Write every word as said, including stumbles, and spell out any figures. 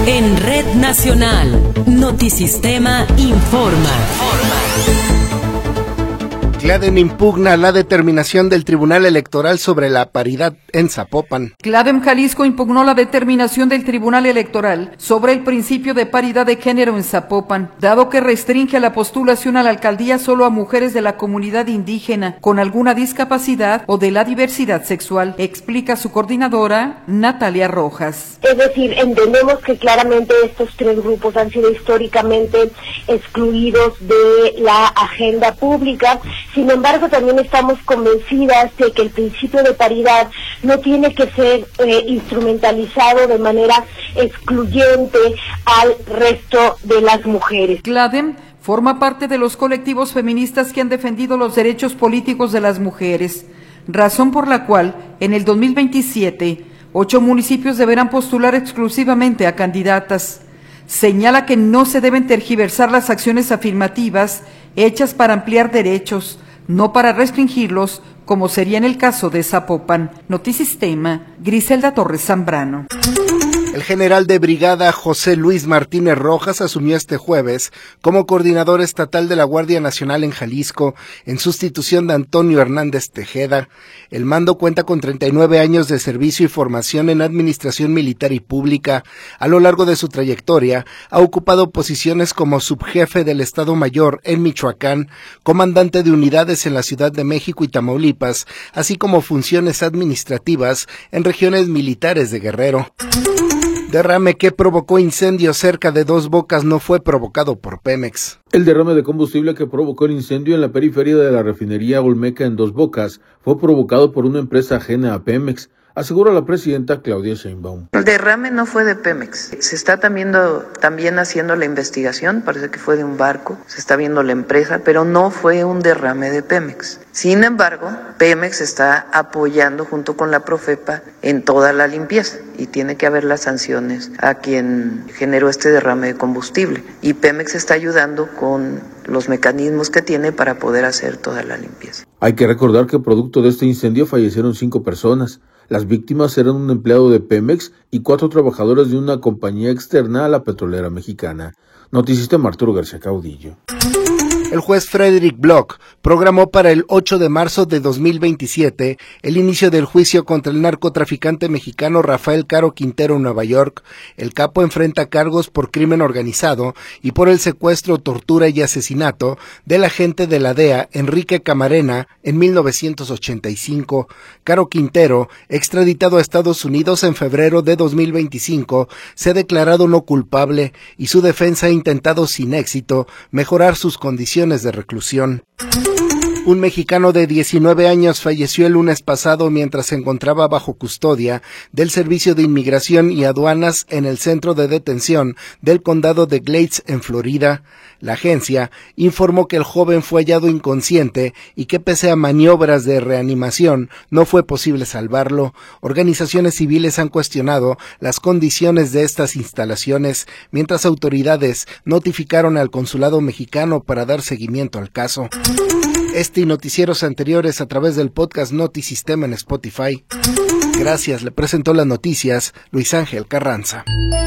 En Red Nacional, Notisistema informa. CLADEM impugna la determinación del Tribunal Electoral sobre la paridad en Zapopan. CLADEM Jalisco impugnó la determinación del Tribunal Electoral sobre el principio de paridad de género en Zapopan, dado que restringe la postulación a la alcaldía solo a mujeres de la comunidad indígena con alguna discapacidad o de la diversidad sexual, explica su coordinadora, Natalia Rojas. Es decir, entendemos que claramente estos tres grupos han sido históricamente excluidos de la agenda pública. Sin embargo, también estamos convencidas de que el principio de paridad no tiene que ser eh, instrumentalizado de manera excluyente al resto de las mujeres. CLADEM forma parte de los colectivos feministas que han defendido los derechos políticos de las mujeres, razón por la cual en el dos mil veintisiete ocho municipios deberán postular exclusivamente a candidatas. Señala que no se deben tergiversar las acciones afirmativas hechas para ampliar derechos, no para restringirlos, como sería en el caso de Zapopan. Notisistema, Griselda Torres Zambrano. El general de brigada José Luis Martínez Rojas asumió este jueves como coordinador estatal de la Guardia Nacional en Jalisco, en sustitución de Antonio Hernández Tejeda. El mando cuenta con treinta y nueve años de servicio y formación en administración militar y pública. A lo largo de su trayectoria, ha ocupado posiciones como subjefe del Estado Mayor en Michoacán, comandante de unidades en la Ciudad de México y Tamaulipas, así como funciones administrativas en regiones militares de Guerrero. Derrame que provocó incendios cerca de Dos Bocas no fue provocado por Pemex. El derrame de combustible que provocó el incendio en la periferia de la refinería Olmeca en Dos Bocas fue provocado por una empresa ajena a Pemex, asegura la presidenta Claudia Sheinbaum. El derrame no fue de Pemex. Se está también, también haciendo la investigación, parece que fue de un barco, se está viendo la empresa, pero no fue un derrame de Pemex. Sin embargo, Pemex está apoyando junto con la Profepa en toda la limpieza y tiene que haber las sanciones a quien generó este derrame de combustible. Y Pemex está ayudando con los mecanismos que tiene para poder hacer toda la limpieza. Hay que recordar que producto de este incendio fallecieron cinco personas. Las víctimas eran un empleado de Pemex y cuatro trabajadores de una compañía externa a la petrolera mexicana. Notisistema Arturo García Caudillo. El juez Frederick Block programó para el ocho de marzo de dos mil veintisiete el inicio del juicio contra el narcotraficante mexicano Rafael Caro Quintero en Nueva York. El capo enfrenta cargos por crimen organizado y por el secuestro, tortura y asesinato del agente de la D E A, Enrique Camarena, en mil novecientos ochenta y cinco. Caro Quintero, extraditado a Estados Unidos en febrero de dos mil veinticinco, se ha declarado no culpable y su defensa ha intentado sin éxito mejorar sus condiciones de reclusión. Un mexicano de diecinueve años falleció el lunes pasado mientras se encontraba bajo custodia del Servicio de Inmigración y Aduanas en el centro de detención del condado de Glades, en Florida. La agencia informó que el joven fue hallado inconsciente y que pese a maniobras de reanimación no fue posible salvarlo. Organizaciones civiles han cuestionado las condiciones de estas instalaciones, mientras autoridades notificaron al consulado mexicano para dar seguimiento al caso. Este y noticieros anteriores a través del podcast Notisistema en Spotify. Gracias, le presentó las noticias Luis Ángel Carranza.